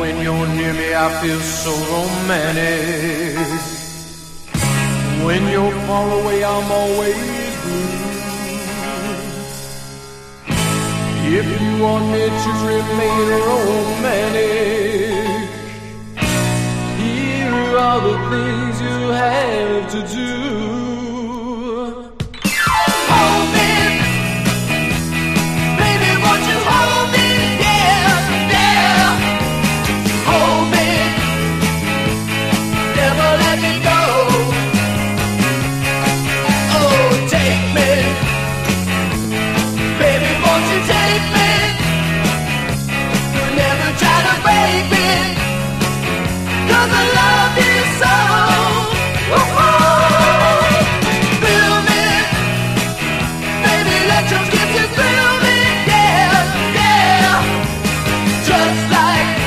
when you're near me, I feel so romantic. When you're far away, I'm always blue. If you want me to remain romantic, here are the things you have to do. Hold me, baby, won't you hold me? Yeah, yeah. Hold me, never let me go. Oh, take me, baby, won't you take me? Never try to break me, 'cause I love you so. Feel me, baby, let your kisses thrill me, yeah, yeah. Just like